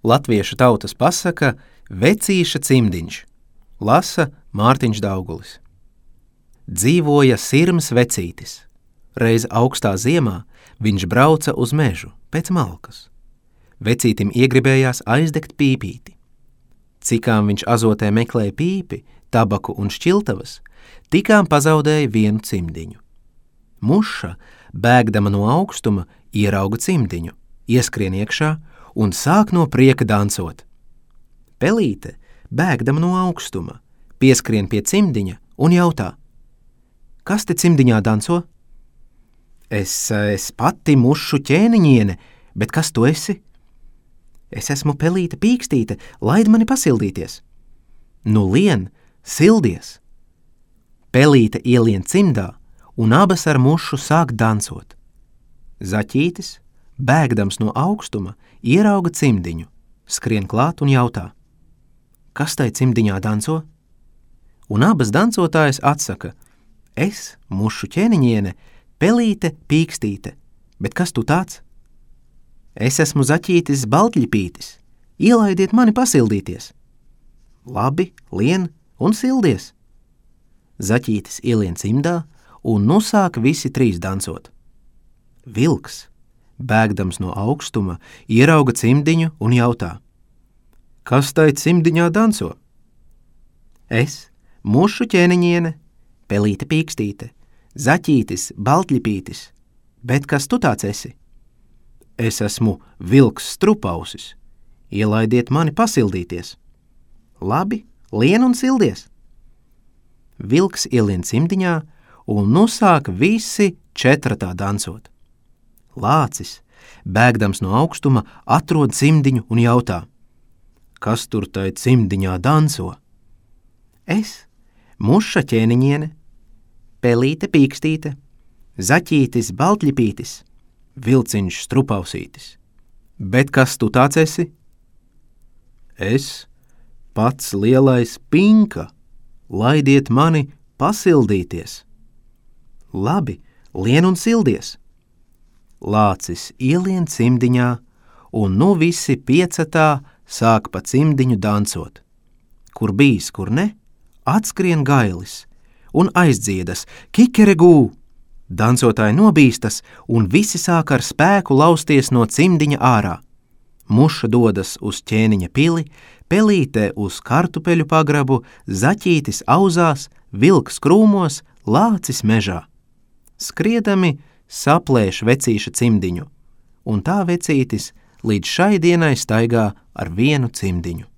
Latviešu tautas pasaka Vecīša cimdiņš, lasa Mārtiņš Daugulis. Dzīvoja sirms vecītis. Reiz augstā ziemā viņš brauca uz mežu pēc malkas. Vecītim iegribējās aizdegt pīpīti. Cikām viņš azotē meklēja pīpi, tabaku un šķiltavas, tikām pazaudēja vienu cimdiņu. Muša, bēgdama no augstuma, ierauga cimdiņu, ieskrien iekšā un sāk no prieka dancot. Pelīte, bēgdama no augstuma, pieskrien pie cimdiņa un jautā: kas te cimdiņā danco? Es pati mušu ķēniņiene, bet kas tu esi? Es esmu Pelīte Pīkstīte, laid mani pasildīties. Nu lien, sildies! Pelīte ielien cimdā, un abas ar mušu sāk dancot. Zaķītis, bēgdams no augstuma, ierauga cimdiņu, skrien klāt un jautā: kas tai cimdiņā danco? Un abas dancotājas atsaka: es, mušu ķēniņiene, Pelīte Pīkstīte, bet kas tu tāds? Es esmu Zaķītis Baltļipītis, ielaidiet mani pasildīties. Labi, lien un sildies! Zaķītis ielien cimdā, un nu sāk visi trīs dancot. Vilks, bēgdams no augstuma, ierauga cimdiņu un jautā: kas tai cimdiņā danco? Es, mušu ķēniņiene, Pelīte Pīkstīte, Zaķītis Baltļipītis, bet kas tu tāds esi? Es esmu vilks Strupausis, ielaidiet mani pasildīties. Labi, lien un sildies! Vilks ielien cimdiņā, un nu sāk visi četratā dancot. Lācis, bēgdams no augstuma, atrod cimdiņu un jautā: kas tur tai cimdiņā danco? Es, muša ķēniņiene, Pelīte Pīkstīte, Zaķītis Baltļipītis, vilciņš Strupausītis. Bet kas tu tāds esi? Es, pats lielais Pinka, laidiet mani pasildīties. Labi, lien un sildies! Lācis ielien cimdiņā, un nu visi piecatā sāk pa cimdiņu dancot. Kur bijis, kur ne, atskrien gailis un aizdziedas kikeregū. Dancotāji nobīstas, un visi sāk ar spēku lausties no cimdiņa ārā. Muša dodas uz ķēniņa pili, Pelīte uz kartupeļu pagrabu, Zaķītis auzās, vilks krūmos, lācis mežā. Skriedami saplēš Vecīša cimdiņu, un tā Vecītis līdz šai dienai staigā ar vienu cimdiņu.